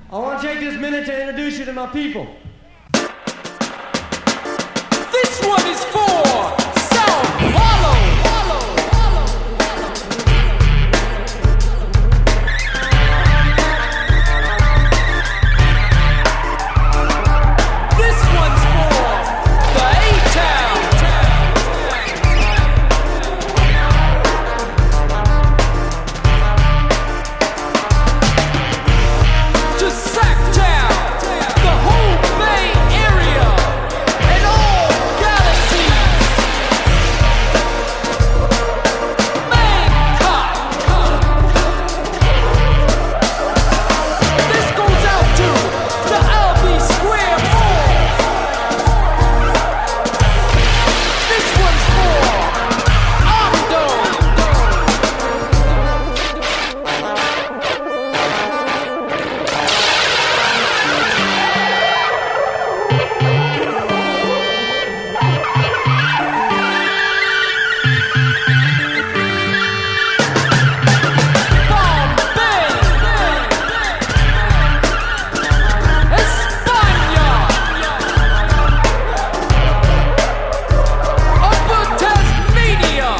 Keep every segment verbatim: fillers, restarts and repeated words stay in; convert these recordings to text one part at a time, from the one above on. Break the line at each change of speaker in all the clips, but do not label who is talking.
I want to take this minute to introduce you to my people.
This one is for Sao Paulo. This one's for the A-Town. To Sacktown, the whole Bay Area, and all galaxies. Bangkok. This goes out to the Albee Square Mall. This one's for Amdo. Bombay, España, Upper Tasmania,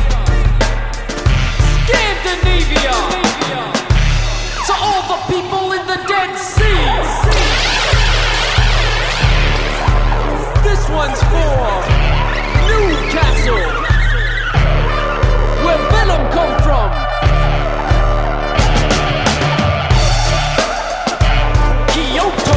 Scandinavia, to all the people in the Dead Sea. This one's for Newcastle, where Venom come from. Kyoto.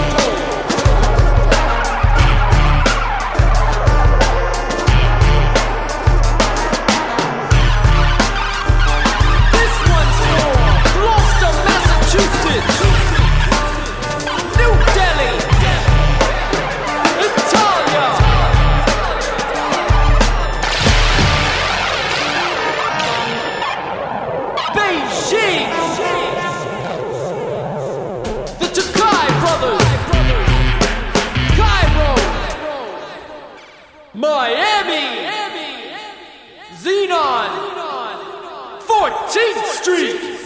This one's for Gloucester, Massachusetts. New Delhi. Italia. Beijing. The Takai brothers. Cairo. Miami. Xenon. fourteenth Street.